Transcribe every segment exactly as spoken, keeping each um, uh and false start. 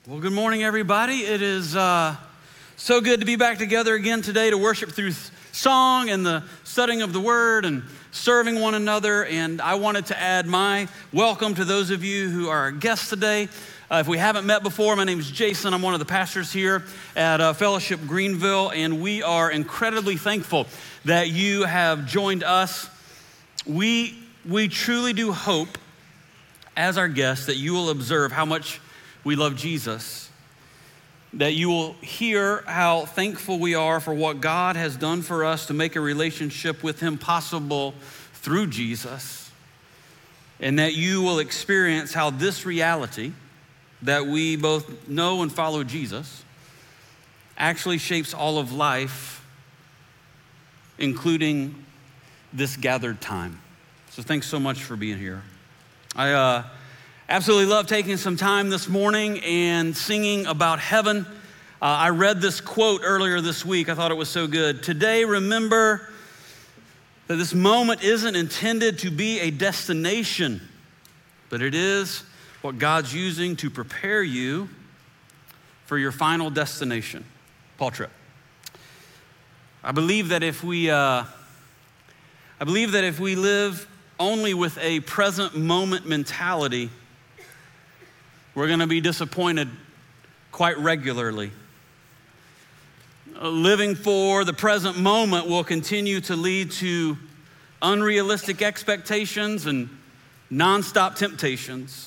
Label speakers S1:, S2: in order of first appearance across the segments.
S1: Well, good morning, everybody. It is uh, so good to be back together again today to worship through song and the studying of the Word and serving one another. And I wanted to add my welcome to those of you who are our guests today. Uh, if we haven't met before, my name is Jason. I'm one of the pastors here at uh, Fellowship Greenville, and we are incredibly thankful that you have joined us. We, we truly do hope, as our guests, that you will observe how much we love Jesus, that you will hear how thankful we are for what God has done for us to make a relationship with Him possible through Jesus, and that you will experience how this reality, that we both know and follow Jesus, actually shapes all of life, including this gathered time. So thanks so much for being here. I uh, absolutely love taking some time this morning and singing about heaven. Uh, I read this quote earlier this week. I thought it was so good. Today, remember that this moment isn't intended to be a destination, but it is what God's using to prepare you for your final destination. Paul Tripp. I believe that if we, uh, I believe that if we live only with a present moment mentality, we're going to be disappointed quite regularly. Uh, living for the present moment will continue to lead to unrealistic expectations and nonstop temptations.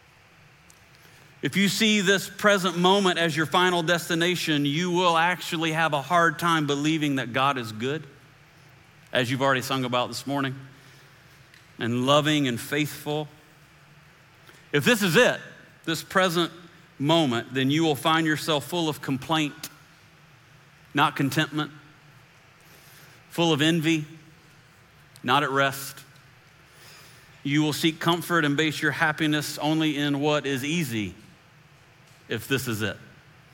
S1: If you see this present moment as your final destination, you will actually have a hard time believing that God is good, as you've already sung about this morning, and loving and faithful. If this is it, this present moment, then you will find yourself full of complaint, not contentment, full of envy, not at rest. You will seek comfort and base your happiness only in what is easy, if this is it.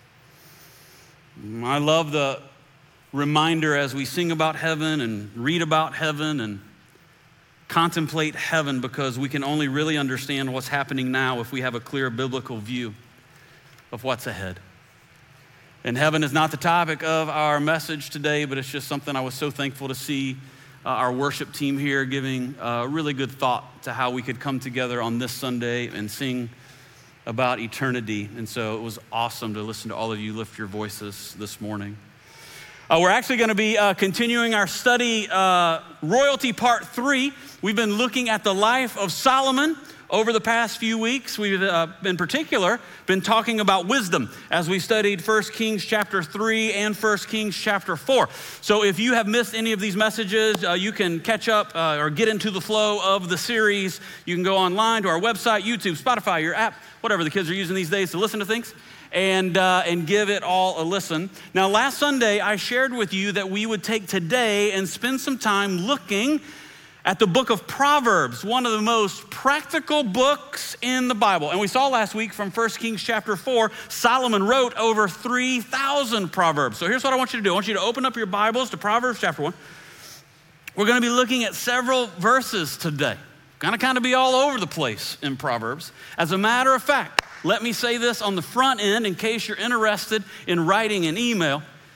S1: I love the reminder as we sing about heaven and read about heaven and contemplate heaven, because we can only really understand what's happening now if we have a clear biblical view of what's ahead. And heaven is not the topic of our message today, but it's just something I was so thankful to see uh, our worship team here giving uh, really good thought to how we could come together on this Sunday and sing about eternity. And so it was awesome to listen to all of you lift your voices this morning. Uh, we're actually going to be uh, continuing our study, uh, Royalty Part three. We've been looking at the life of Solomon over the past few weeks. We've, uh, in particular, been talking about wisdom as we studied First Kings chapter three and First Kings chapter four. So if you have missed any of these messages, uh, you can catch up uh, or get into the flow of the series. You can go online to our website, YouTube, Spotify, your app, whatever the kids are using these days to listen to things. And uh, and give it all a listen. Now, last Sunday, I shared with you that we would take today and spend some time looking at the book of Proverbs, one of the most practical books in the Bible. And we saw last week from First Kings chapter four, Solomon wrote over three thousand Proverbs. So here's what I want you to do. I want you to open up your Bibles to Proverbs chapter one. We're going to be looking at several verses today. Going to kind of be all over the place in Proverbs. As a matter of fact, let me say this on the front end in case you're interested in writing an email.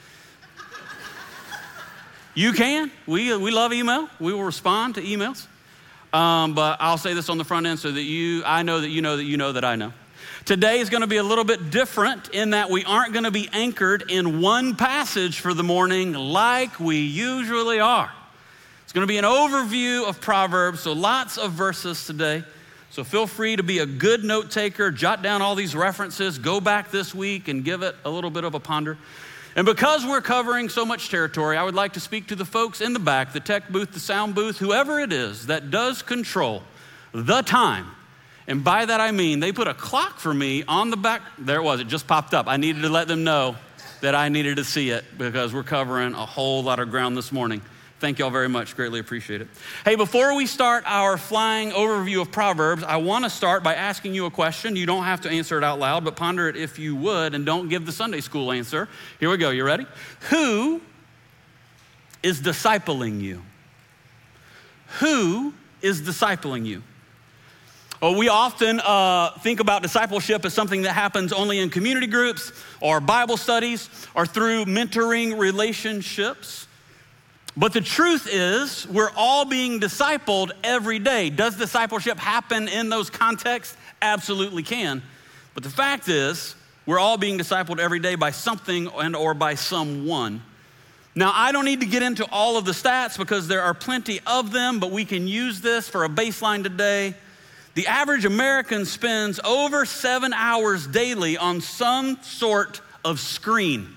S1: You can. We, we love email. We will respond to emails. Um, but I'll say this on the front end so that you, I know that you know that you know that I know. Today is going to be a little bit different in that we aren't going to be anchored in one passage for the morning like we usually are. It's going to be an overview of Proverbs, so lots of verses today. So feel free to be a good note taker, jot down all these references, go back this week and give it a little bit of a ponder. And because we're covering so much territory, I would like to speak to the folks in the back, the tech booth, the sound booth, whoever it is that does control the time. And by that I mean they put a clock for me on the back. There it was, it just popped up. I needed to let them know that I needed to see it because we're covering a whole lot of ground this morning. Thank y'all very much, greatly appreciate it. Hey, before we start our flying overview of Proverbs, I wanna start by asking you a question. You don't have to answer it out loud, but ponder it if you would, and don't give the Sunday school answer. Here we go, you ready? Who is discipling you? Who is discipling you? Well, we often uh, think about discipleship as something that happens only in community groups or Bible studies or through mentoring relationships. But the truth is, we're all being discipled every day. Does discipleship happen in those contexts? Absolutely can. But the fact is, we're all being discipled every day by something and or by someone. Now, I don't need to get into all of the stats because there are plenty of them, but we can use this for a baseline today. The average American spends over seven hours daily on some sort of screen.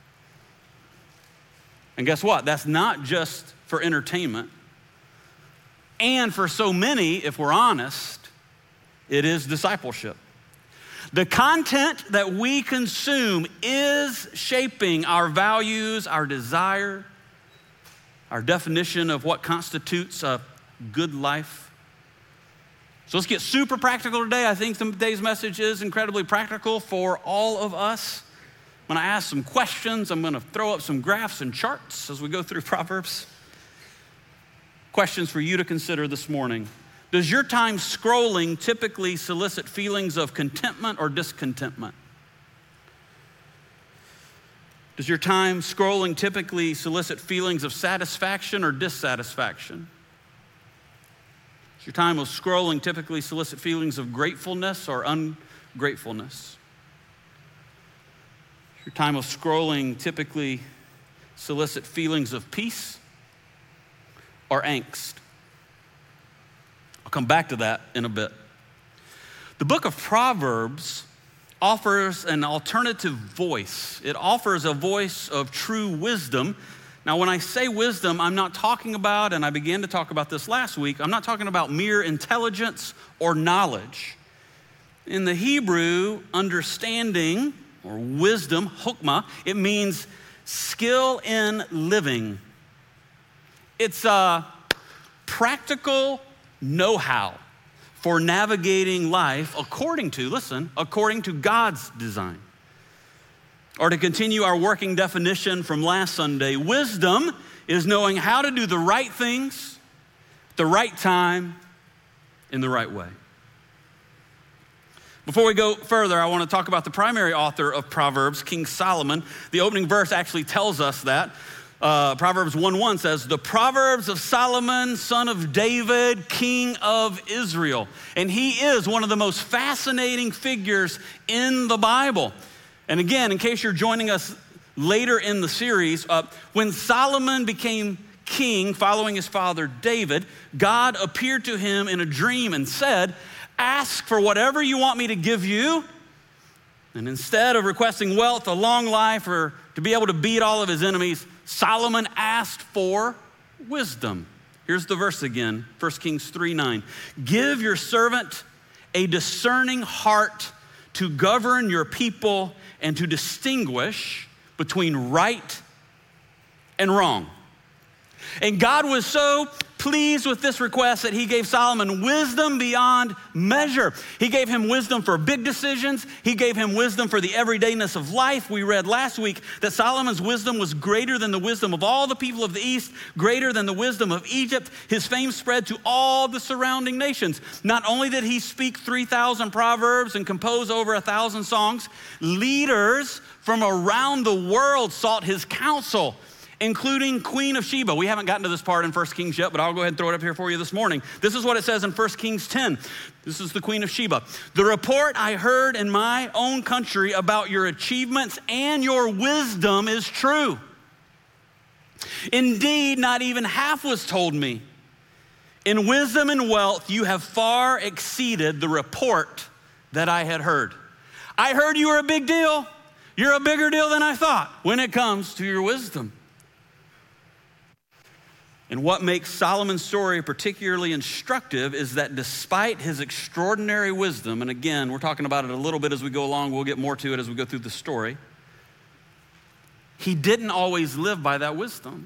S1: And guess what? That's not just for entertainment. And for so many, if we're honest, it is discipleship. The content that we consume is shaping our values, our desire, our definition of what constitutes a good life. So let's get super practical today. I think today's message is incredibly practical for all of us. I'm gonna ask some questions. I'm gonna throw up some graphs and charts as we go through Proverbs. Questions for you to consider this morning. Does your time scrolling typically solicit feelings of contentment or discontentment? Does your time scrolling typically solicit feelings of satisfaction or dissatisfaction? Does your time of scrolling typically solicit feelings of gratefulness or ungratefulness? Does your time of scrolling typically solicit feelings of peace or angst? I'll come back to that in a bit. The book of Proverbs offers an alternative voice. It offers a voice of true wisdom. Now, when I say wisdom, I'm not talking about, and I began to talk about this last week, I'm not talking about mere intelligence or knowledge. In the Hebrew, understanding or wisdom, chokmah, it means skill in living. It's a practical know-how for navigating life according to, listen, according to God's design. Or to continue our working definition from last Sunday, wisdom is knowing how to do the right things, at the right time, in the right way. Before we go further, I want to talk about the primary author of Proverbs, King Solomon. The opening verse actually tells us that. Uh, Proverbs one one says, the Proverbs of Solomon, son of David, king of Israel. And he is one of the most fascinating figures in the Bible. And again, in case you're joining us later in the series, uh, when Solomon became king following his father David, God appeared to him in a dream and said, ask for whatever you want me to give you. And instead of requesting wealth, a long life, or to be able to beat all of his enemies, Solomon asked for wisdom. Here's the verse again, First Kings three nine. Give your servant a discerning heart to govern your people and to distinguish between right and wrong. And God was so pleased with this request that he gave Solomon wisdom beyond measure. He gave him wisdom for big decisions. He gave him wisdom for the everydayness of life. We read last week that Solomon's wisdom was greater than the wisdom of all the people of the East, greater than the wisdom of Egypt. His fame spread to all the surrounding nations. Not only did he speak three thousand proverbs and compose over a thousand songs, leaders from around the world sought his counsel, including Queen of Sheba. We haven't gotten to this part in First Kings yet, but I'll go ahead and throw it up here for you this morning. This is what it says in First Kings ten. This is the Queen of Sheba. The report I heard in my own country about your achievements and your wisdom is true. Indeed, not even half was told me. In wisdom and wealth, you have far exceeded the report that I had heard. I heard you were a big deal. You're a bigger deal than I thought when it comes to your wisdom. And what makes Solomon's story particularly instructive is that despite his extraordinary wisdom, and again, we're talking about it a little bit as we go along, we'll get more to it as we go through the story, he didn't always live by that wisdom.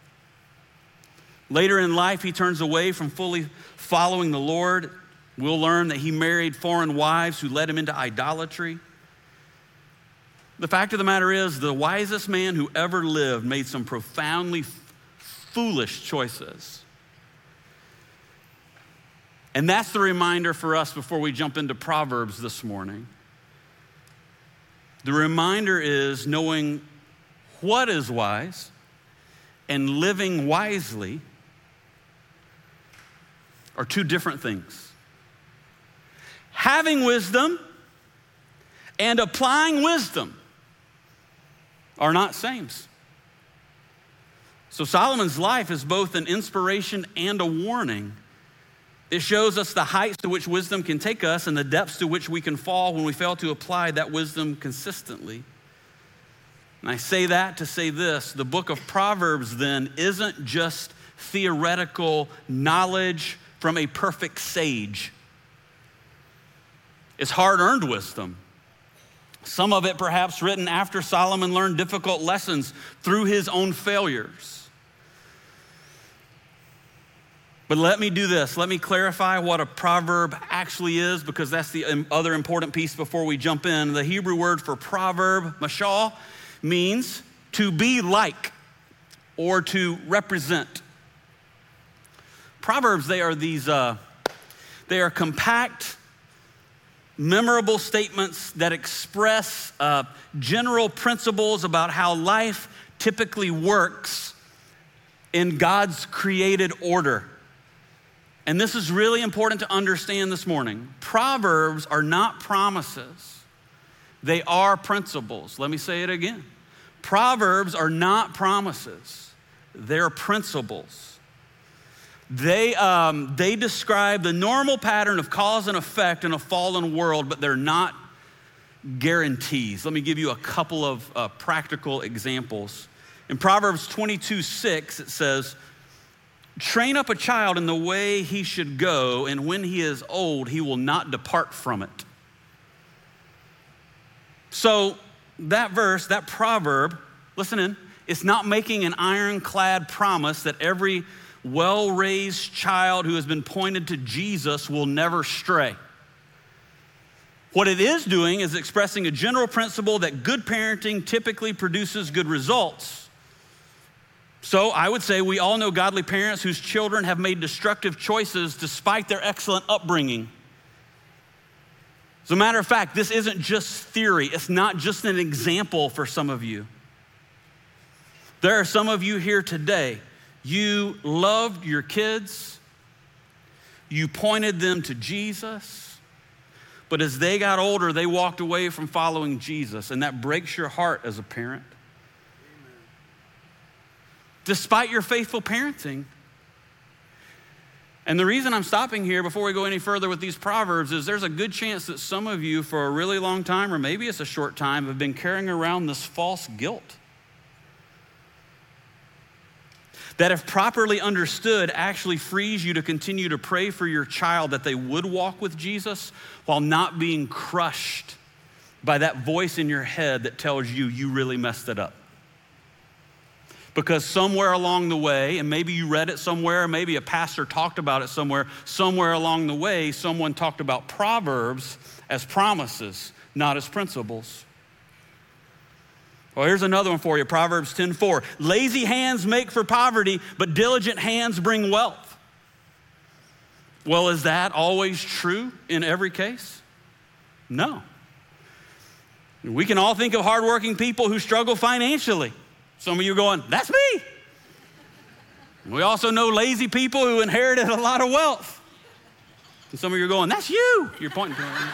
S1: Later in life, he turns away from fully following the Lord. We'll learn that he married foreign wives who led him into idolatry. The fact of the matter is, the wisest man who ever lived made some profoundly foolish choices. And that's the reminder for us before we jump into Proverbs this morning. The reminder is knowing what is wise and living wisely are two different things. Having wisdom and applying wisdom are not sames. So Solomon's life is both an inspiration and a warning. It shows us the heights to which wisdom can take us and the depths to which we can fall when we fail to apply that wisdom consistently. And I say that to say this: the book of Proverbs then isn't just theoretical knowledge from a perfect sage. It's hard-earned wisdom. Some of it perhaps written after Solomon learned difficult lessons through his own failures. But let me do this. Let me clarify what a proverb actually is, because that's the other important piece before we jump in. The Hebrew word for proverb, mashal, means to be like or to represent. Proverbs, they are these, uh, they are compact, memorable statements that express uh, general principles about how life typically works in God's created order. And this is really important to understand this morning. Proverbs are not promises. They are principles. Let me say it again. Proverbs are not promises. They're principles. They, um, they describe the normal pattern of cause and effect in a fallen world, but they're not guarantees. Let me give you a couple of uh, practical examples. In Proverbs twenty-two six, it says, "Train up a child in the way he should go, and when he is old, he will not depart from it." So that verse, that proverb, listen in, it's not making an ironclad promise that every well-raised child who has been pointed to Jesus will never stray. What it is doing is expressing a general principle that good parenting typically produces good results. So I would say we all know godly parents whose children have made destructive choices despite their excellent upbringing. As a matter of fact, this isn't just theory. It's not just an example for some of you. There are some of you here today. You loved your kids. You pointed them to Jesus. But as they got older, they walked away from following Jesus, and that breaks your heart as a parent. Despite your faithful parenting. And the reason I'm stopping here before we go any further with these proverbs is there's a good chance that some of you for a really long time, or maybe it's a short time, have been carrying around this false guilt. That if properly understood, actually frees you to continue to pray for your child that they would walk with Jesus while not being crushed by that voice in your head that tells you you really messed it up. Because somewhere along the way, and maybe you read it somewhere, maybe a pastor talked about it somewhere, somewhere along the way, someone talked about Proverbs as promises, not as principles. Well, here's another one for you, Proverbs ten four. "Lazy hands make for poverty, but diligent hands bring wealth." Well, is that always true in every case? No. We can all think of hardworking people who struggle financially. Some of you are going, "That's me." We also know lazy people who inherited a lot of wealth. And some of you are going, "That's you." You're pointing to it.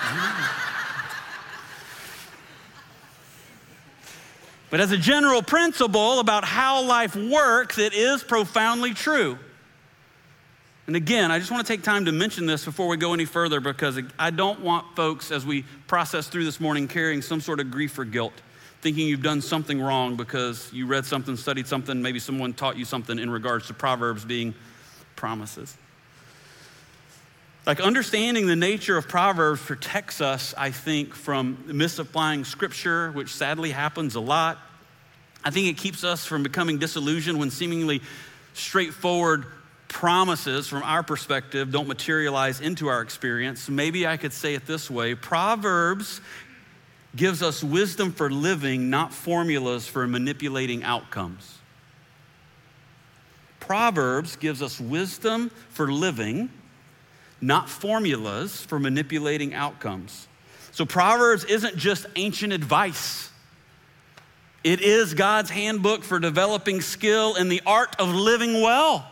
S1: But as a general principle about how life works, it is profoundly true. And again, I just want to take time to mention this before we go any further, because I don't want folks, as we process through this morning, carrying some sort of grief or guilt, thinking you've done something wrong because you read something, studied something, maybe someone taught you something in regards to Proverbs being promises. Like, understanding the nature of Proverbs protects us, I think, from misapplying scripture, which sadly happens a lot. I think it keeps us from becoming disillusioned when seemingly straightforward promises from our perspective don't materialize into our experience. Maybe I could say it this way: Proverbs gives us wisdom for living, not formulas for manipulating outcomes. Proverbs gives us wisdom for living, not formulas for manipulating outcomes. So Proverbs isn't just ancient advice. It is God's handbook for developing skill in the art of living well.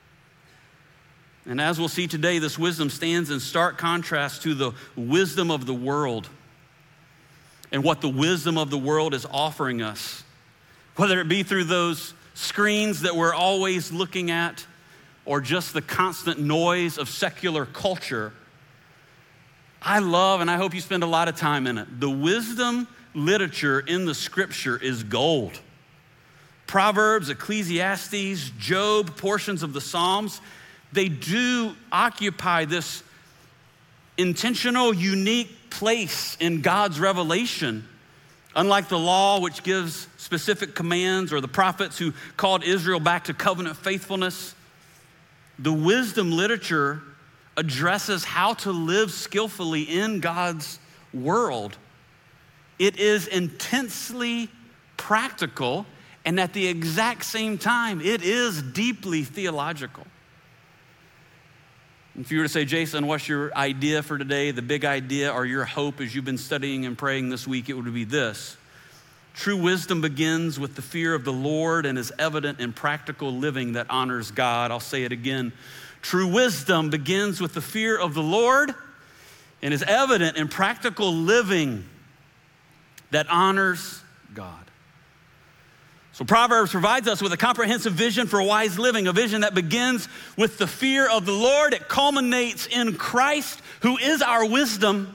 S1: And as we'll see today, this wisdom stands in stark contrast to the wisdom of the world and what the wisdom of the world is offering us, whether it be through those screens that we're always looking at or just the constant noise of secular culture. I love, and I hope you spend a lot of time in it, the wisdom literature in the scripture is gold. Proverbs, Ecclesiastes, Job, portions of the Psalms, they do occupy this intentional, unique place in God's revelation. Unlike the law, which gives specific commands, or the prophets who called Israel back to covenant faithfulness, the wisdom literature addresses how to live skillfully in God's world. It is intensely practical, and at the exact same time, it is deeply theological. If you were to say, Jason, what's your idea for today, the big idea or your hope as you've been studying and praying this week, it would be this. True wisdom begins with the fear of the Lord and is evident in practical living that honors God. I'll say it again. True wisdom begins with the fear of the Lord and is evident in practical living that honors God. So Proverbs provides us with a comprehensive vision for wise living, a vision that begins with the fear of the Lord. It culminates in Christ, who is our wisdom.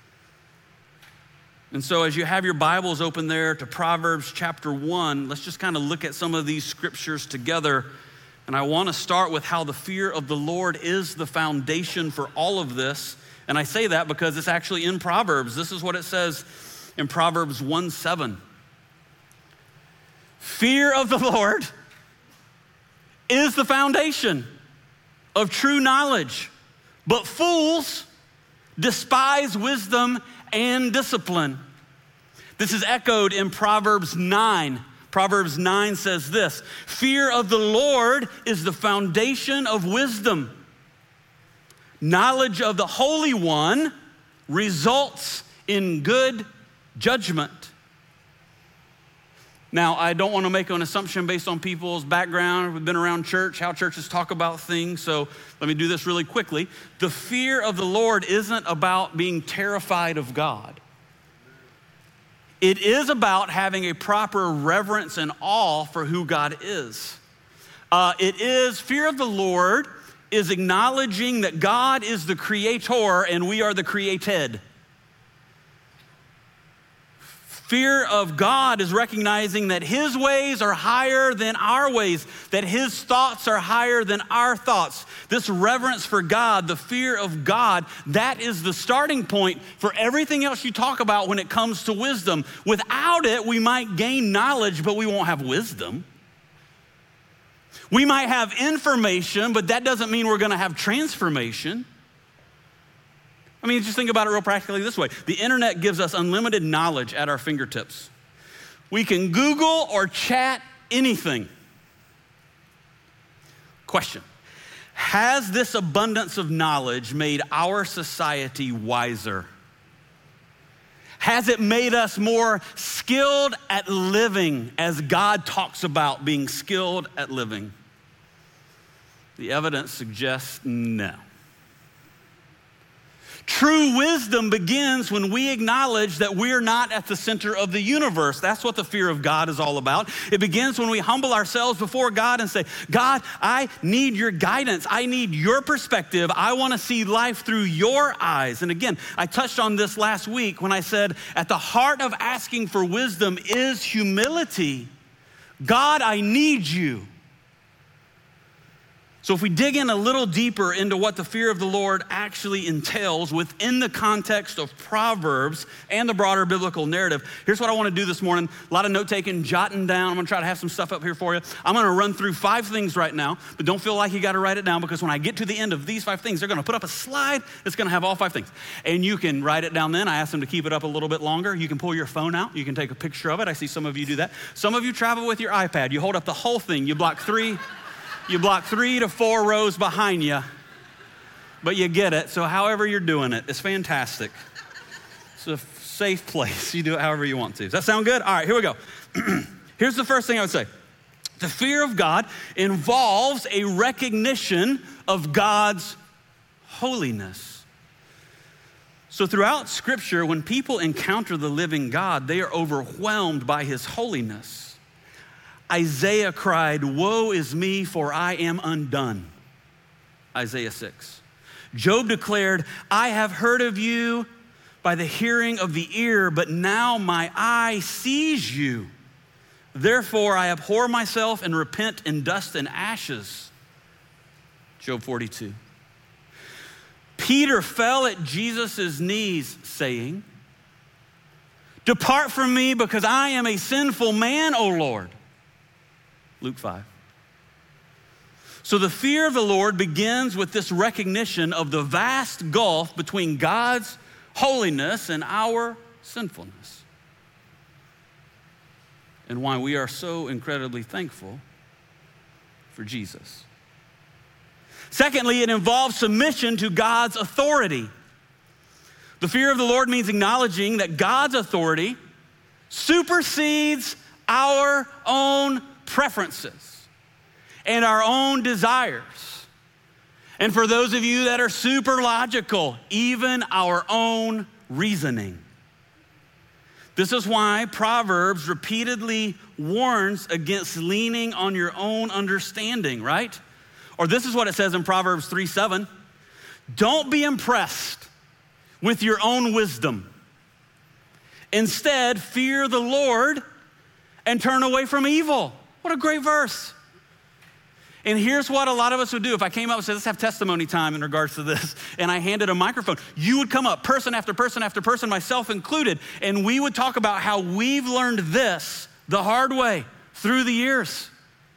S1: And so as you have your Bibles open there to Proverbs chapter one, let's just kind of look at some of these scriptures together. And I want to start with how the fear of the Lord is the foundation for all of this. And I say that because it's actually in Proverbs. This is what it says in Proverbs one seven. Fear of the Lord is the foundation of true knowledge, but fools despise wisdom and discipline. This is echoed in Proverbs nine. Proverbs nine says this: fear of the Lord is the foundation of wisdom. Knowledge of the Holy One results in good judgment. Now, I don't want to make an assumption based on people's background. We've been around church, how churches talk about things. So let me do this really quickly. The fear of the Lord isn't about being terrified of God. It is about having a proper reverence and awe for who God is. Uh, it is, fear of the Lord is acknowledging that God is the creator and we are the created. Fear of God is recognizing that his ways are higher than our ways, that his thoughts are higher than our thoughts. This reverence for God, the fear of God, that is the starting point for everything else you talk about when it comes to wisdom. Without it, we might gain knowledge, but we won't have wisdom. We might have information, but that doesn't mean we're going to have transformation. I mean, just think about it real practically this way. The internet gives us unlimited knowledge at our fingertips. We can Google or chat anything. Question: has this abundance of knowledge made our society wiser? Has it made us more skilled at living as God talks about being skilled at living? The evidence suggests no. True wisdom begins when we acknowledge that we're not at the center of the universe. That's what the fear of God is all about. It begins when we humble ourselves before God and say, God, I need your guidance. I need your perspective. I want to see life through your eyes. And again, I touched on this last week when I said, at the heart of asking for wisdom is humility. God, I need you. So if we dig in a little deeper into what the fear of the Lord actually entails within the context of Proverbs and the broader biblical narrative, here's what I want to do this morning. A lot of note-taking, jotting down. I'm going to try to have some stuff up here for you. I'm going to run through five things right now, but don't feel like you got to write it down, because when I get to the end of these five things, they're going to put up a slide that's going to have all five things. And you can write it down then. I asked them to keep it up a little bit longer. You can pull your phone out. You can take a picture of it. I see some of you do that. Some of you travel with your iPad. You hold up the whole thing. You block three... You block three to four rows behind you. but you get it. So however you're doing it, it's fantastic. It's a safe place. You do it however you want to. Does that sound good? All right, here we go. Here's the first thing I would say. The fear of God involves a recognition of God's holiness. So throughout Scripture, when people encounter the living God, they are overwhelmed by his holiness. Isaiah cried, "Woe is me, for I am undone." Isaiah six. Job declared, "I have heard of you by the hearing of the ear, but now my eye sees you. Therefore I abhor myself and repent in dust and ashes." Job forty-two. Peter fell at Jesus' knees saying, "Depart from me because I am a sinful man, O Lord." Luke five. So the fear of the Lord begins with this recognition of the vast gulf between God's holiness and our sinfulness, and why we are so incredibly thankful for Jesus. Secondly, it involves submission to God's authority. The fear of the Lord means acknowledging that God's authority supersedes our own preferences and our own desires. And for those of you that are super logical, even our own reasoning. This is why Proverbs repeatedly warns against leaning on your own understanding, right? Or this is what it says in Proverbs three seven. Don't be impressed with your own wisdom. Instead, fear the Lord and turn away from evil. What a great verse. And here's what a lot of us would do. If I came up and said, let's have testimony time in regards to this, and I handed a microphone, you would come up, person after person after person, myself included, and we would talk about how we've learned this the hard way through the years.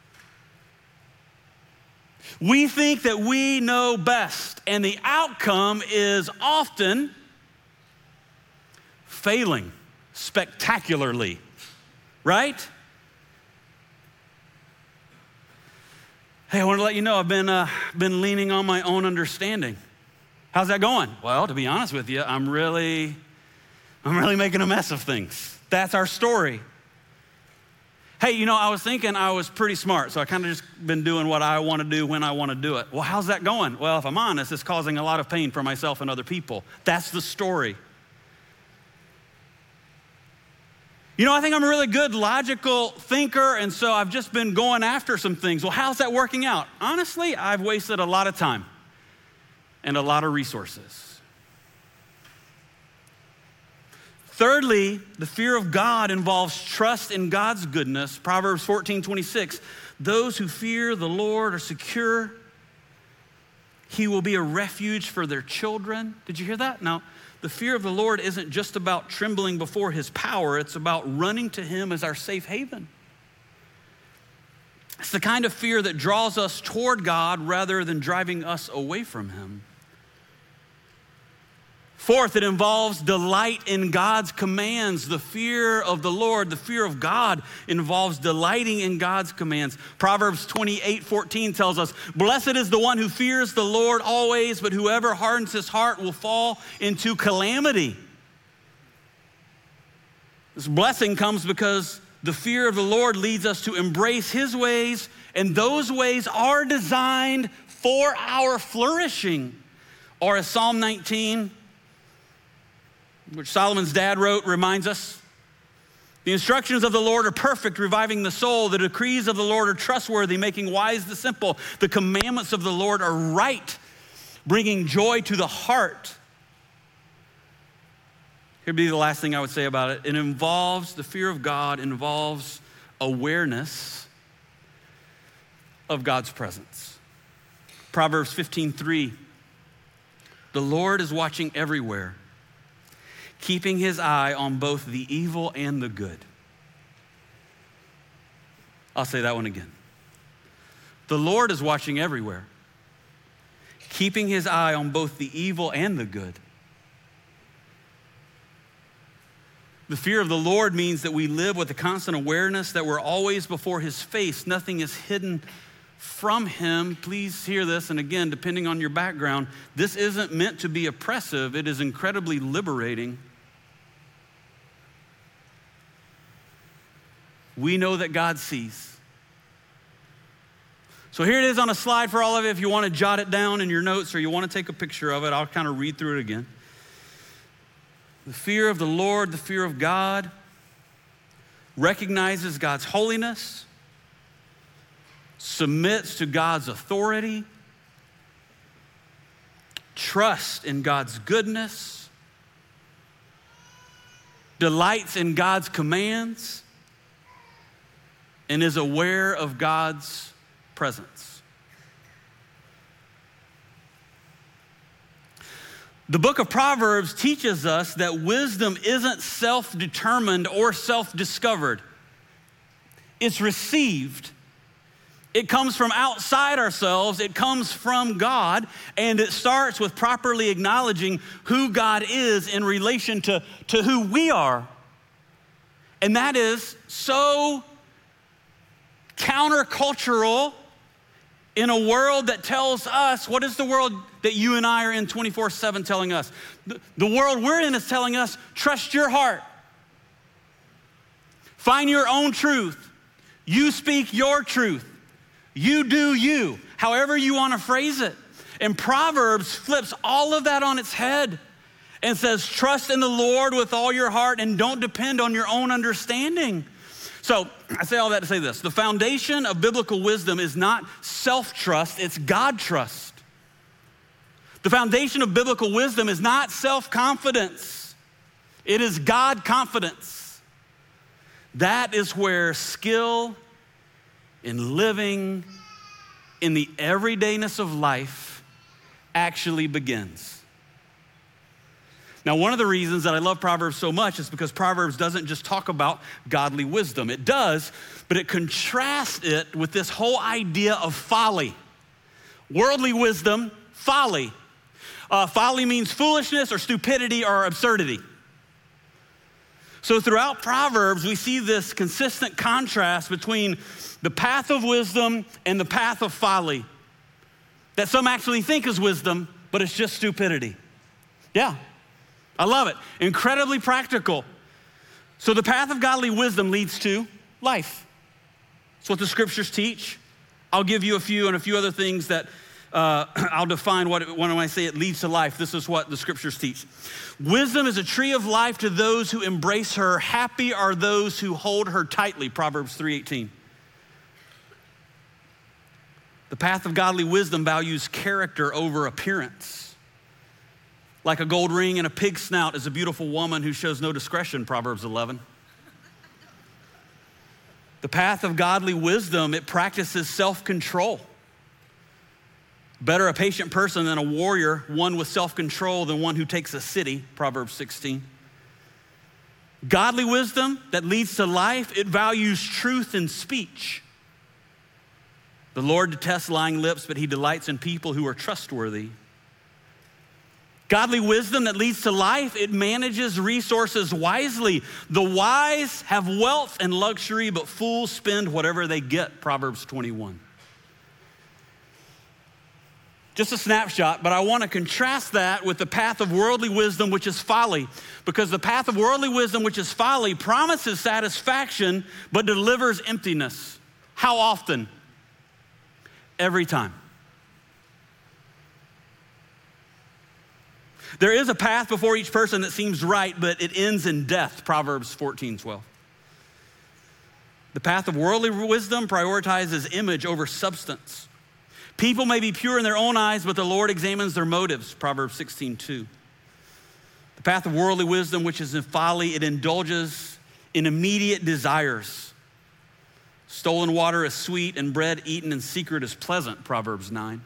S1: We think that we know best, and the outcome is often failing spectacularly, right? Hey, I want to let you know I've been uh, been leaning on my own understanding. How's that going? Well, to be honest with you, I'm really, I'm really making a mess of things. That's our story. Hey, you know, I was thinking I was pretty smart, so I kind of just been doing what I want to do when I want to do it. Well, how's that going? Well, if I'm honest, it's causing a lot of pain for myself and other people. That's the story. You know, I think I'm a really good logical thinker, and so I've just been going after some things. Well, how's that working out? Honestly, I've wasted a lot of time and a lot of resources. Thirdly, the fear of God involves trust in God's goodness. Proverbs fourteen twenty-six, those who fear the Lord are secure. He will be a refuge for their children. Did you hear that? Now, the fear of the Lord isn't just about trembling before his power. It's about running to him as our safe haven. It's the kind of fear that draws us toward God rather than driving us away from him. Fourth, it involves delight in God's commands. The fear of the Lord, the fear of God involves delighting in God's commands. Proverbs twenty-eight fourteen tells us, blessed is the one who fears the Lord always, but whoever hardens his heart will fall into calamity. This blessing comes because the fear of the Lord leads us to embrace his ways, and those ways are designed for our flourishing. Or as Psalm nineteen, which Solomon's dad wrote, reminds us, the instructions of the Lord are perfect, reviving the soul. The decrees of the Lord are trustworthy, making wise the simple. The commandments of the Lord are right, bringing joy to the heart. Here'd be the last thing I would say about it. It involves, the fear of God involves awareness of God's presence. Proverbs fifteen three, the Lord is watching everywhere, keeping his eye on both the evil and the good. I'll say that one again. The Lord is watching everywhere, keeping his eye on both the evil and the good. The fear of the Lord means that we live with a constant awareness that we're always before his face. Nothing is hidden from him. Please hear this, and again, depending on your background, this isn't meant to be oppressive. It is incredibly liberating. We know that God sees. So here it is on a slide for all of you. If you want to jot it down in your notes or you want to take a picture of it, I'll kind of read through it again. The fear of the Lord, the fear of God, recognizes God's holiness, submits to God's authority, trusts in God's goodness, delights in God's commands, and is aware of God's presence. The book of Proverbs teaches us that wisdom isn't self-determined or self-discovered. It's received. It comes from outside ourselves. It comes from God, and it starts with properly acknowledging who God is in relation to, to who we are. And that is so countercultural in a world that tells us, what is the world that you and I are in twenty-four seven telling us? The, the world we're in is telling us, trust your heart. Find your own truth. You speak your truth. You do you, however you want to phrase it. And Proverbs flips all of that on its head and says, trust in the Lord with all your heart and don't depend on your own understanding. So I say all that to say this. The foundation of biblical wisdom is not self-trust, it's God-trust. The foundation of biblical wisdom is not self-confidence. It is God-confidence. That is where skill in living in the everydayness of life actually begins. Now, one of the reasons that I love Proverbs so much is because Proverbs doesn't just talk about godly wisdom. It does, but it contrasts it with this whole idea of folly. Worldly wisdom, folly. Uh, folly means foolishness or stupidity or absurdity. So throughout Proverbs, we see this consistent contrast between the path of wisdom and the path of folly that some actually think is wisdom, but it's just stupidity. Yeah. I love it. Incredibly practical. So the path of godly wisdom leads to life. That's what the scriptures teach. I'll give you a few and a few other things that uh, I'll define what it, when I say it leads to life. This is what the scriptures teach. Wisdom is a tree of life to those who embrace her. Happy are those who hold her tightly. Proverbs three eighteen. The path of godly wisdom values character over appearance. Like a gold ring and a pig snout is a beautiful woman who shows no discretion, Proverbs eleven. The path of godly wisdom, it practices self-control. Better a patient person than a warrior, one with self-control than one who takes a city, Proverbs sixteen. Godly wisdom that leads to life, it values truth in speech. The Lord detests lying lips, but he delights in people who are trustworthy. Godly wisdom that leads to life, it manages resources wisely. The wise have wealth and luxury, but fools spend whatever they get, Proverbs twenty-one. Just a snapshot, but I want to contrast that with the path of worldly wisdom, which is folly. Because the path of worldly wisdom, which is folly, promises satisfaction, but delivers emptiness. How often? Every time. There is a path before each person that seems right, but it ends in death, Proverbs fourteen twelve. The path of worldly wisdom prioritizes image over substance. People may be pure in their own eyes, but the Lord examines their motives, Proverbs sixteen two. The path of worldly wisdom, which is in folly, it indulges in immediate desires. Stolen water is sweet, and bread eaten in secret is pleasant, Proverbs nine.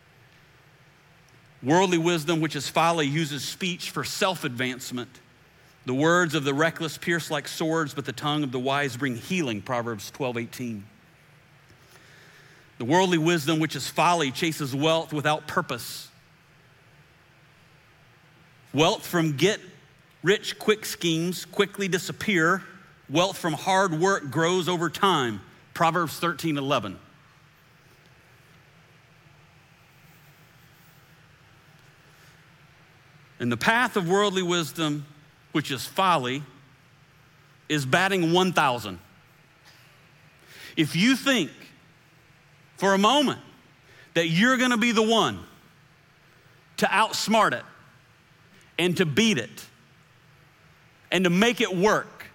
S1: Worldly wisdom, which is folly, uses speech for self-advancement. The words of the reckless pierce like swords, but the tongue of the wise bring healing, Proverbs twelve eighteen. The worldly wisdom, which is folly, chases wealth without purpose. Wealth from get-rich-quick schemes quickly disappear. Wealth from hard work grows over time, Proverbs thirteen eleven. And the path of worldly wisdom, which is folly, is batting one thousand. If you think for a moment that you're gonna be the one to outsmart it and to beat it and to make it work,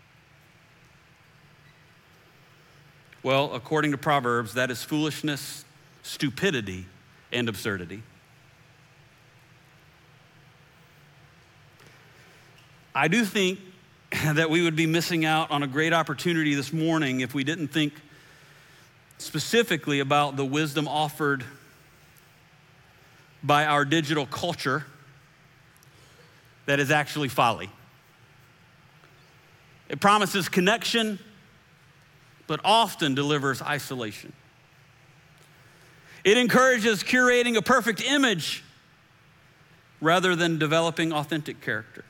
S1: well, according to Proverbs, that is foolishness, stupidity, and absurdity. I do think that we would be missing out on a great opportunity this morning if we didn't think specifically about the wisdom offered by our digital culture that is actually folly. It promises connection, but often delivers isolation. It encourages curating a perfect image rather than developing authentic character.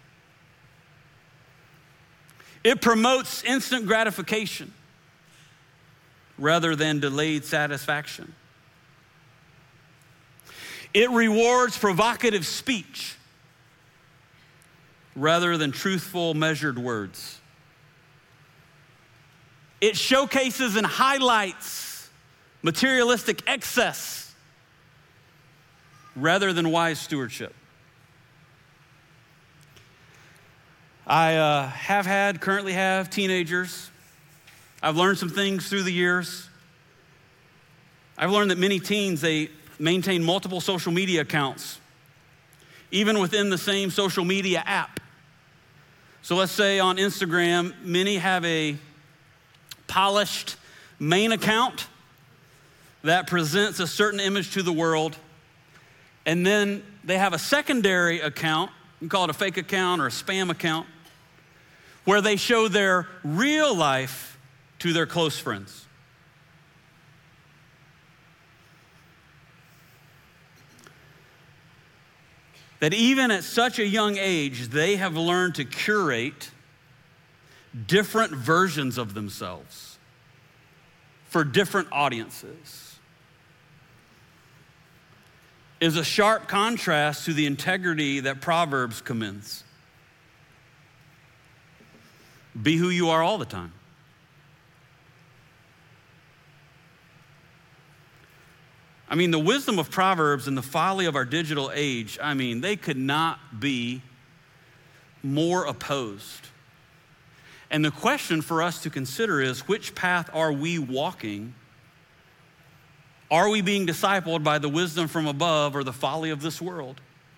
S1: It promotes instant gratification rather than delayed satisfaction. It rewards provocative speech rather than truthful, measured words. It showcases and highlights materialistic excess rather than wise stewardship. I uh, have had, currently have teenagers. I've learned some things through the years. I've learned that many teens, they maintain multiple social media accounts, even within the same social media app. So let's say on Instagram, many have a polished main account that presents a certain image to the world, and then they have a secondary account, you can call it a fake account or a spam account, where they show their real life to their close friends. That even at such a young age, they have learned to curate different versions of themselves for different audiences. Is a sharp contrast to the integrity that Proverbs commends. Be who you are all the time. I mean, the wisdom of Proverbs and the folly of our digital age, I mean, they could not be more opposed. And the question for us to consider is, which path are we walking? Are we being discipled by the wisdom from above or the folly of this world?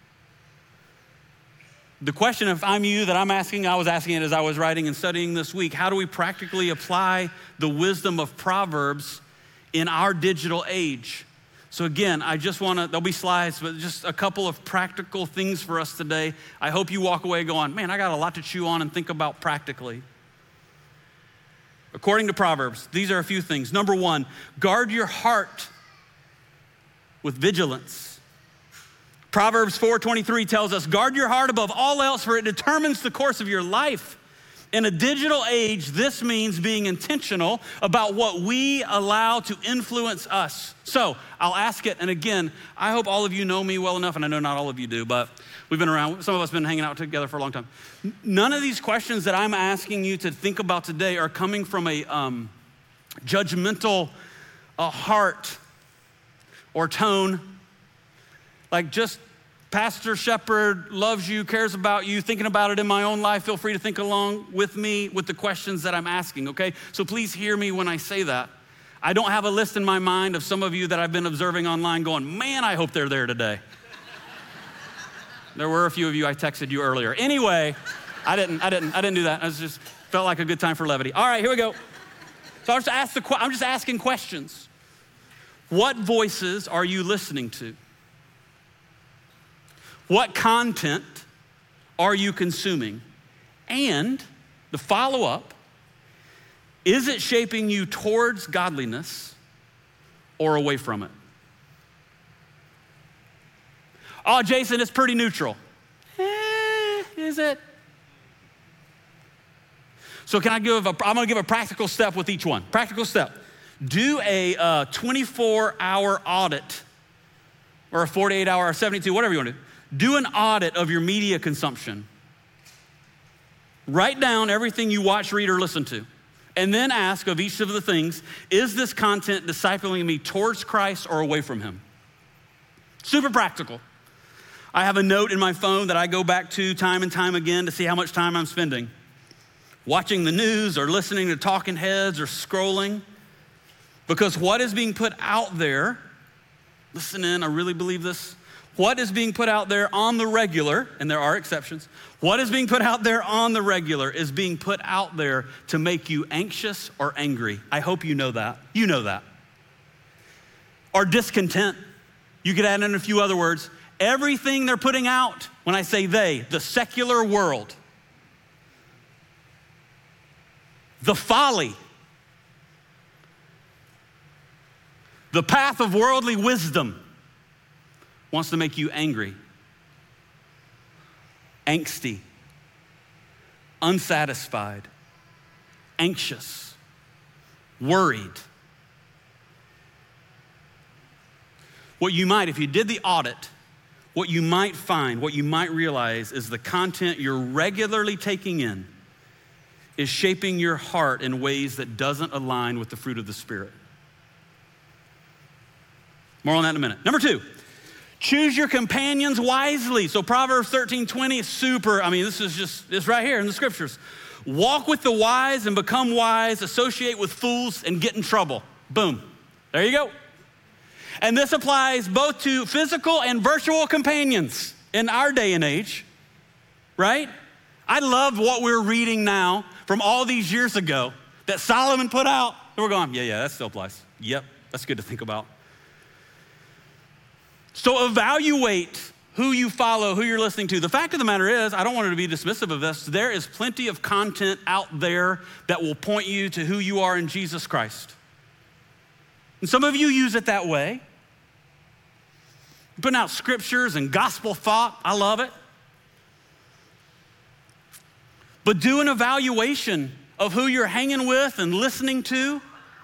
S1: The question, if I'm you, that I'm asking, I was asking it as I was writing and studying this week, how do we practically apply the wisdom of Proverbs in our digital age? So again, I just wanna, there'll be slides, but just a couple of practical things for us today. I hope you walk away going, man, I got a lot to chew on and think about practically. According to Proverbs, these are a few things. Number one, guard your heart with vigilance. Proverbs four twenty-three tells us, guard your heart above all else, for it determines the course of your life. In a digital age, this means being intentional about what we allow to influence us. So I'll ask it, and again, I hope all of you know me well enough, and I know not all of you do, but we've been around, some of us have been hanging out together for a long time. None of these questions that I'm asking you to think about today are coming from a um, judgmental uh, heart or tone. Like, just Pastor Shepherd loves you, cares about you, thinking about it in my own life. Feel free to think along with me with the questions that I'm asking, okay? So please hear me when I say that. I don't have a list in my mind of some of you that I've been observing online going, man, I hope they're there today. There were a few of you, I texted you earlier. Anyway, I didn't, I didn't, I didn't do that. I was just felt like a good time for levity. All right, here we go. So I'll just ask the, I'm just asking questions. What voices are you listening to? What content are you consuming? And the follow-up, is it shaping you towards godliness or away from it? Oh, Jason, it's pretty neutral. Eh, is it? So can I give a, I'm gonna give a practical step with each one. Practical step. Do a uh, twenty-four hour audit or a forty-eight hour or seventy-two, whatever you wanna do. Do an audit of your media consumption. Write down everything you watch, read, or listen to. And then ask of each of the things, is this content discipling me towards Christ or away from him? Super practical. I have a note in my phone that I go back to time and time again to see how much time I'm spending watching the news or listening to talking heads or scrolling. Because what is being put out there, listen in, I really believe this, what is being put out there on the regular, and there are exceptions, what is being put out there on the regular is being put out there to make you anxious or angry. I hope you know that. You know that. Or discontent. You could add in a few other words. Everything they're putting out, when I say they, the secular world, the folly, the path of worldly wisdom wants to make you angry, angsty, unsatisfied, anxious, worried. What you might, if you did the audit, what you might find, what you might realize is the content you're regularly taking in is shaping your heart in ways that doesn't align with the fruit of the Spirit. More on that in a minute. Number two, choose your companions wisely. So Proverbs thirteen twenty is super, I mean, this is just, it's right here in the scriptures. Walk with the wise and become wise, associate with fools and get in trouble. Boom, there you go. And this applies both to physical and virtual companions in our day and age, right? I love what we're reading now from all these years ago that Solomon put out. And we're going, yeah, yeah, that still applies. Yep, that's good to think about. So evaluate who you follow, who you're listening to. The fact of the matter is, I don't want to be dismissive of this, there is plenty of content out there that will point you to who you are in Jesus Christ. And some of you use it that way. Putting out scriptures and gospel thought, I love it. But do an evaluation of who you're hanging with and listening to.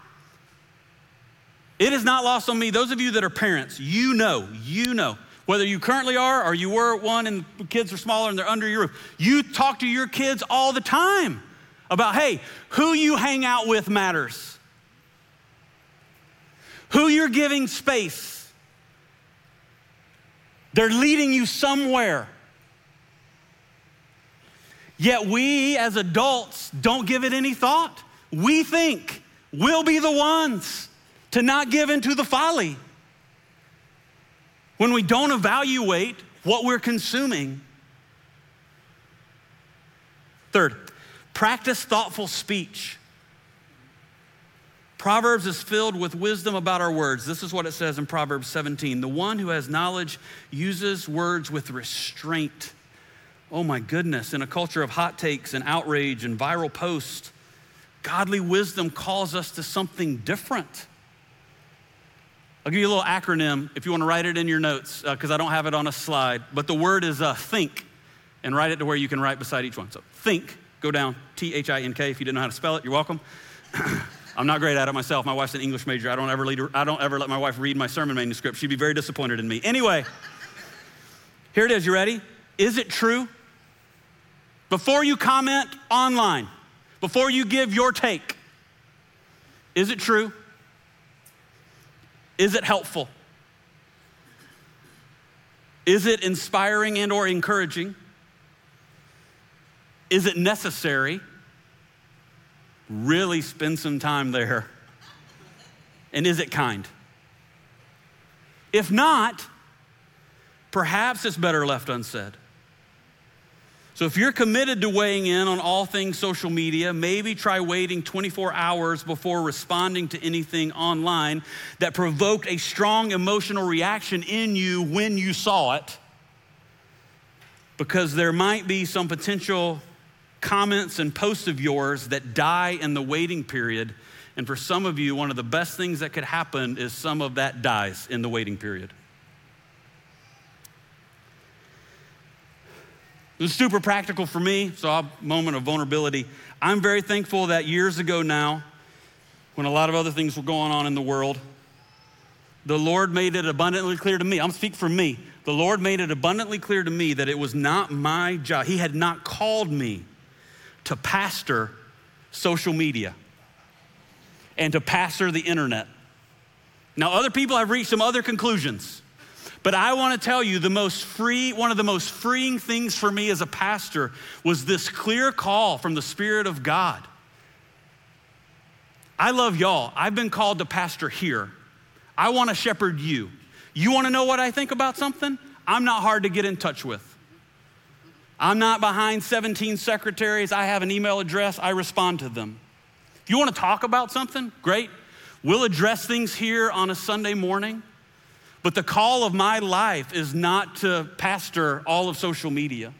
S1: It is not lost on me. Those of you that are parents, you know, you know, whether you currently are or you were one and the kids are smaller and they're under your roof, you talk to your kids all the time about, hey, who you hang out with matters. Who you're giving space. They're leading you somewhere. Yet we as adults don't give it any thought. We think we'll be the ones to not give into the folly when we don't evaluate what we're consuming. Third, practice thoughtful speech. Proverbs is filled with wisdom about our words. This is what it says in Proverbs seventeen. The one who has knowledge uses words with restraint. Oh my goodness, in a culture of hot takes and outrage and viral posts, godly wisdom calls us to something different. I'll give you a little acronym if you want to write it in your notes, because uh, I don't have it on a slide. But the word is uh, think, and write it to where you can write beside each one. So think, go down, T H I N K. If you didn't know how to spell it, you're welcome. I'm not great at it myself. My wife's an English major. I don't ever lead, I don't ever let my wife read my sermon manuscript. She'd be very disappointed in me. Anyway, here it is. You ready? Is it true? Before you comment online, before you give your take, is it true? Is it helpful? Is it inspiring and or encouraging? Is it necessary? Really spend some time there. And is it kind? If not, perhaps it's better left unsaid. So if you're committed to weighing in on all things social media, maybe try waiting twenty-four hours before responding to anything online that provoked a strong emotional reaction in you when you saw it, because there might be some potential comments and posts of yours that die in the waiting period. And for some of you, one of the best things that could happen is some of that dies in the waiting period. This is super practical for me, so a moment of vulnerability. I'm very thankful that years ago now, when a lot of other things were going on in the world, the Lord made it abundantly clear to me. I'm speaking for me. the Lord made it abundantly clear to me that it was not my job. He had not called me to pastor social media and to pastor the internet. Now, other people have reached some other conclusions, but I want to tell you the most free, one of the most freeing things for me as a pastor was this clear call from the Spirit of God. I love y'all. I've been called to pastor here. I want to shepherd you. You want to know what I think about something? I'm not hard to get in touch with. I'm not behind seventeen secretaries. I have an email address. I respond to them. If you want to talk about something, great. We'll address things here on a Sunday morning. But the call of my life is not to pastor all of social media.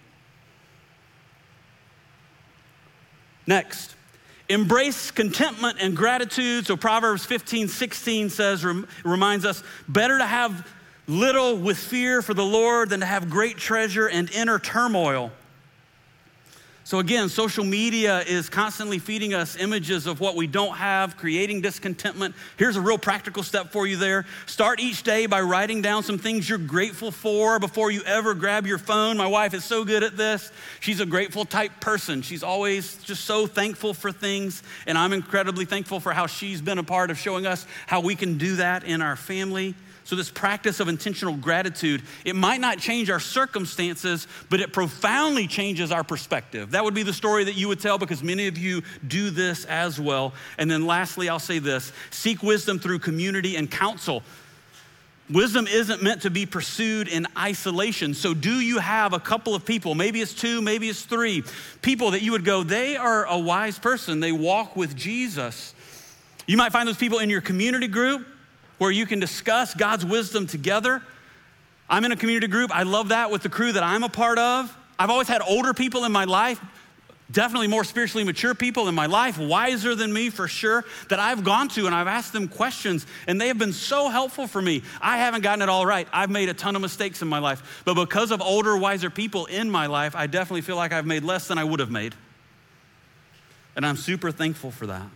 S1: Next, embrace contentment and gratitude. So Proverbs fifteen sixteen says, reminds us, better to have little with fear for the Lord than to have great treasure and inner turmoil. So again, social media is constantly feeding us images of what we don't have, creating discontentment. Here's a real practical step for you there. Start each day by writing down some things you're grateful for before you ever grab your phone. My wife is so good at this. She's a grateful type person. She's always just so thankful for things, and I'm incredibly thankful for how she's been a part of showing us how we can do that in our family. So this practice of intentional gratitude, it might not change our circumstances, but it profoundly changes our perspective. That would be the story that you would tell because many of you do this as well. And then lastly, I'll say this, seek wisdom through community and counsel. Wisdom isn't meant to be pursued in isolation. So do you have a couple of people, maybe it's two, maybe it's three, people that you would go, they are a wise person, they walk with Jesus. You might find those people in your community group, where you can discuss God's wisdom together. I'm in a community group. I love that with the crew that I'm a part of. I've always had older people in my life, definitely more spiritually mature people in my life, wiser than me for sure, that I've gone to and I've asked them questions and they have been so helpful for me. I haven't gotten it all right. I've made a ton of mistakes in my life, but because of older, wiser people in my life, I definitely feel like I've made less than I would have made. And I'm super thankful for that.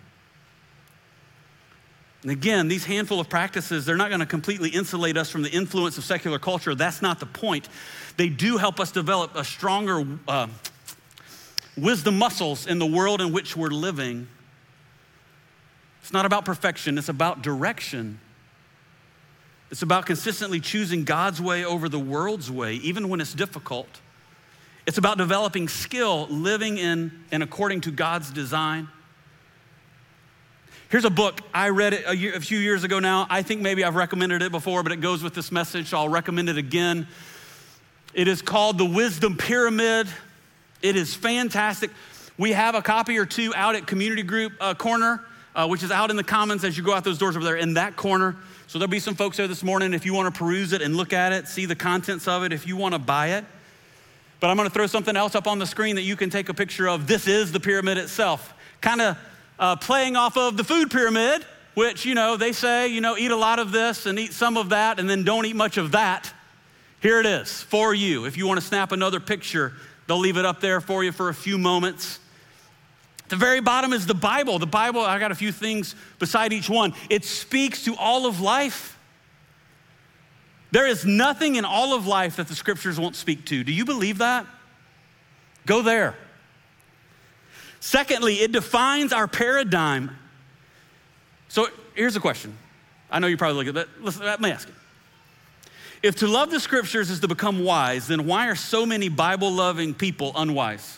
S1: And again, these handful of practices, they're not gonna completely insulate us from the influence of secular culture. That's not the point. They do help us develop a stronger uh, wisdom muscles in the world in which we're living. It's not about perfection, it's about direction. It's about consistently choosing God's way over the world's way, even when it's difficult. It's about developing skill, living in and according to God's design. Here's a book, I read it a, year, a few years ago now. I think maybe I've recommended it before, but it goes with this message, so I'll recommend it again. It is called The Wisdom Pyramid. It is fantastic. We have a copy or two out at Community Group uh, Corner, uh, which is out in the Commons as you go out those doors over there in that corner. So there'll be some folks there this morning if you want to peruse it and look at it, see the contents of it, if you want to buy it. But I'm going to throw something else up on the screen that you can take a picture of. This is the pyramid itself. Kind of Uh, playing off of the food pyramid, which, you know, they say, you know, eat a lot of this and eat some of that and then don't eat much of that. Here it is for you. If you want to snap another picture, they'll leave it up there for you for a few moments. At the very bottom is the Bible. The Bible, I got a few things beside each one. It speaks to all of life. There is nothing in all of life that the scriptures won't speak to. Do you believe that? Go there. Secondly, it defines our paradigm. So here's a question. I know you're probably looking at that. Listen, let me ask you. If to love the scriptures is to become wise, then why are so many Bible-loving people unwise?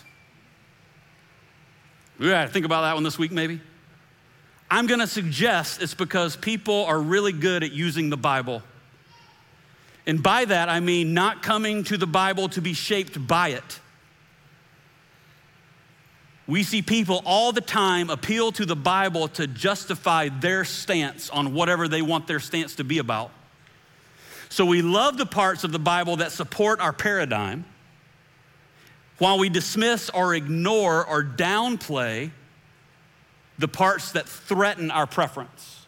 S1: We gotta think about that one this week maybe. I'm gonna suggest it's because people are really good at using the Bible. And by that, I mean not coming to the Bible to be shaped by it. We see people all the time appeal to the Bible to justify their stance on whatever they want their stance to be about. So we love the parts of the Bible that support our paradigm, while we dismiss or ignore or downplay the parts that threaten our preference.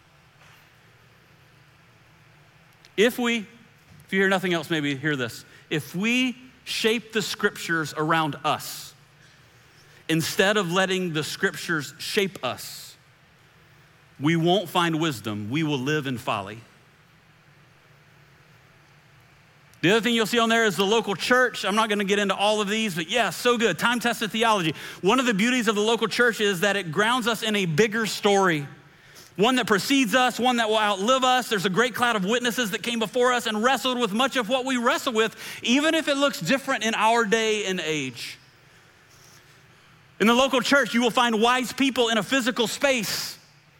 S1: If we, if you hear nothing else, maybe hear this. If we shape the scriptures around us, instead of letting the scriptures shape us, we won't find wisdom. We will live in folly. The other thing you'll see on there is the local church. I'm not going to get into all of these, but yeah, so good. Time-tested theology. One of the beauties of the local church is that it grounds us in a bigger story, one that precedes us, one that will outlive us. There's a great cloud of witnesses that came before us and wrestled with much of what we wrestle with, even if it looks different in our day and age. In the local church, you will find wise people in a physical space.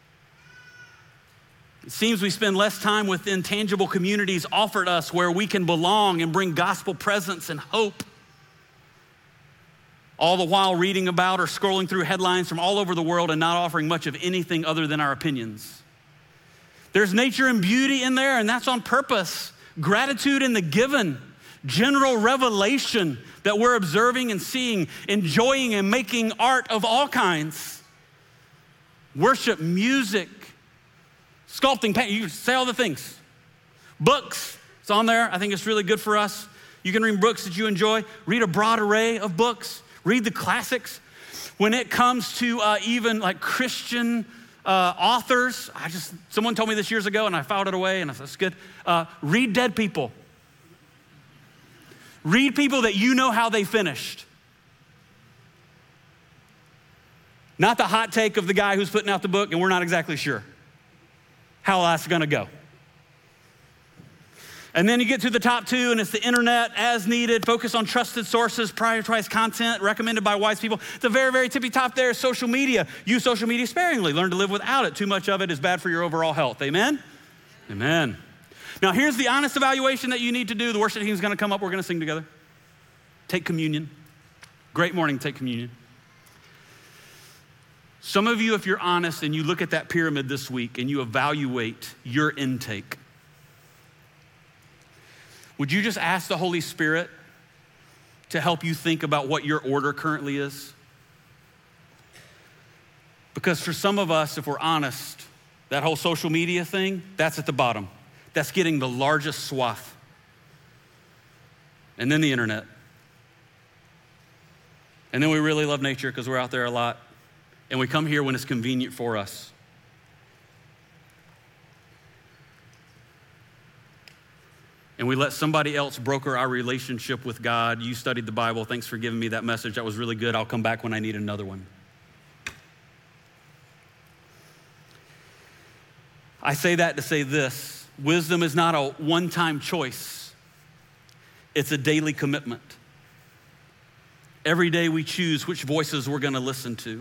S1: It seems we spend less time within tangible communities offered us where we can belong and bring gospel presence and hope, all the while reading about or scrolling through headlines from all over the world and not offering much of anything other than our opinions. There's nature and beauty in there, and that's on purpose. Gratitude in the given, general revelation that we're observing and seeing, enjoying and making art of all kinds. Worship, music, sculpting, paint, you say all the things. Books, it's on there. I think it's really good for us. You can read books that you enjoy. Read a broad array of books. Read the classics. When it comes to uh, even like Christian uh, authors, I just, someone told me this years ago and I filed it away and I said, that's good. Uh, read dead people. Read people that you know how they finished. Not the hot take of the guy who's putting out the book and we're not exactly sure how that's gonna go. And then you get to the top two and it's the internet as needed, focus on trusted sources, prioritize content recommended by wise people. The very, very tippy top there is social media. Use social media sparingly, learn to live without it. Too much of it is bad for your overall health, amen? Amen. Now here's the honest evaluation that you need to do. The worship team is gonna come up, we're gonna sing together. Take communion. Great morning, take communion. Some of you, if you're honest and you look at that pyramid this week and you evaluate your intake, would you just ask the Holy Spirit to help you think about what your order currently is? Because for some of us, if we're honest, that whole social media thing, that's at the bottom. That's getting the largest swath. And then the internet. And then we really love nature because we're out there a lot. And we come here when it's convenient for us. And we let somebody else broker our relationship with God. You studied the Bible. Thanks for giving me that message. That was really good. I'll come back when I need another one. I say that to say this. Wisdom is not a one-time choice. It's a daily commitment. Every day we choose which voices we're gonna listen to.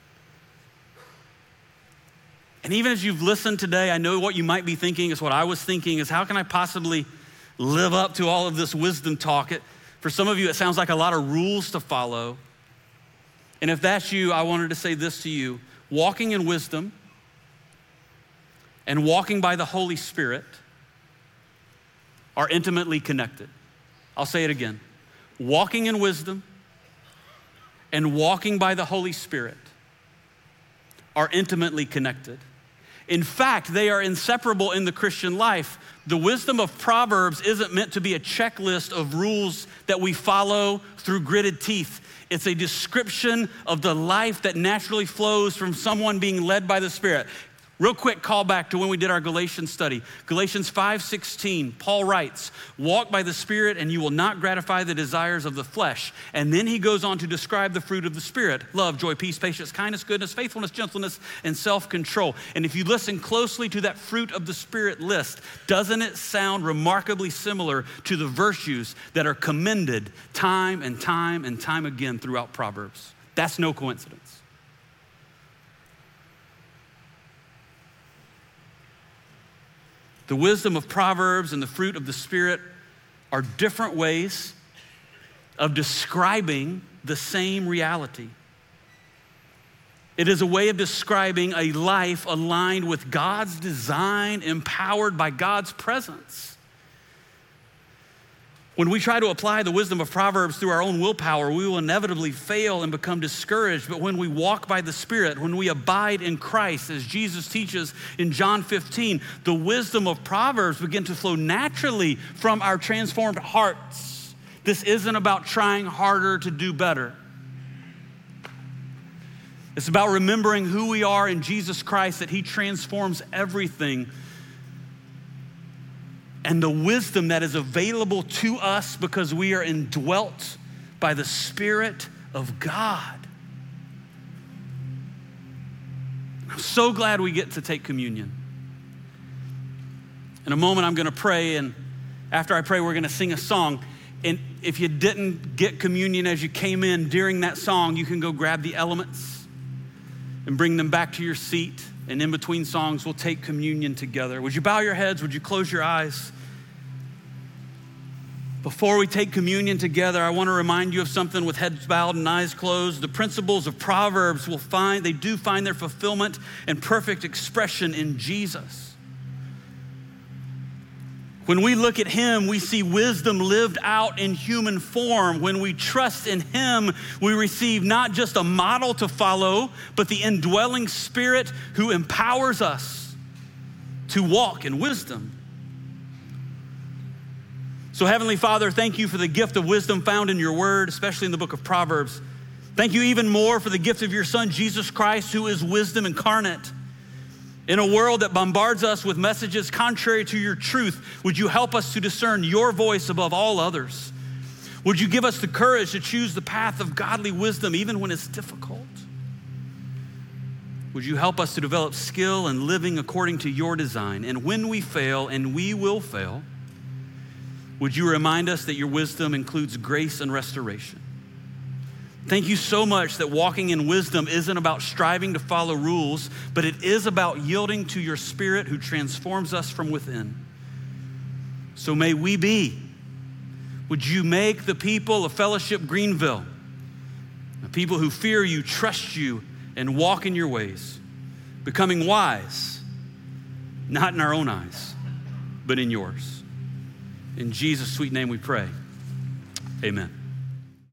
S1: And even as you've listened today, I know what you might be thinking is what I was thinking is how can I possibly live up to all of this wisdom talk? It, for some of you, it sounds like a lot of rules to follow. And if that's you, I wanted to say this to you. Walking in wisdom and walking by the Holy Spirit are intimately connected. I'll say it again. Walking in wisdom and walking by the Holy Spirit are intimately connected. In fact, they are inseparable in the Christian life. The wisdom of Proverbs isn't meant to be a checklist of rules that we follow through gritted teeth. It's a description of the life that naturally flows from someone being led by the Spirit. Real quick call back to when we did our Galatians study. Galatians five sixteen, Paul writes, walk by the Spirit and you will not gratify the desires of the flesh. And then he goes on to describe the fruit of the Spirit: love, joy, peace, patience, kindness, goodness, faithfulness, gentleness, and self-control. And if you listen closely to that fruit of the Spirit list, doesn't it sound remarkably similar to the virtues that are commended time and time and time again throughout Proverbs? That's no coincidence. The wisdom of Proverbs and the fruit of the Spirit are different ways of describing the same reality. It is a way of describing a life aligned with God's design, empowered by God's presence. When we try to apply the wisdom of Proverbs through our own willpower, we will inevitably fail and become discouraged. But when we walk by the Spirit, when we abide in Christ, as Jesus teaches in John fifteen, the wisdom of Proverbs begin to flow naturally from our transformed hearts. This isn't about trying harder to do better. It's about remembering who we are in Jesus Christ, that He transforms everything. and the wisdom that is available to us because we are indwelt by the Spirit of God. I'm so glad we get to take communion. In a moment, I'm gonna pray, and after I pray, we're gonna sing a song. And if you didn't get communion as you came in during that song, you can go grab the elements and bring them back to your seat. And in between songs, we'll take communion together. Would you bow your heads? Would you close your eyes? Before we take communion together, I want to remind you of something with heads bowed and eyes closed. The principles of Proverbs will find, they do find their fulfillment and perfect expression in Jesus. When we look at him, we see wisdom lived out in human form. When we trust in him, we receive not just a model to follow, but the indwelling Spirit who empowers us to walk in wisdom. So Heavenly Father, thank you for the gift of wisdom found in your word, especially in the book of Proverbs. Thank you even more for the gift of your Son, Jesus Christ, who is wisdom incarnate. In a world that bombards us with messages contrary to your truth, would you help us to discern your voice above all others? Would you give us the courage to choose the path of godly wisdom even when it's difficult? Would you help us to develop skill in living according to your design? And when we fail, and we will fail, would you remind us that your wisdom includes grace and restoration? Thank you so much that walking in wisdom isn't about striving to follow rules, but it is about yielding to your Spirit who transforms us from within. So may we be, would you make the people of Fellowship Greenville a people who fear you, trust you, and walk in your ways, becoming wise, not in our own eyes, but in yours. In Jesus' sweet name we pray, amen.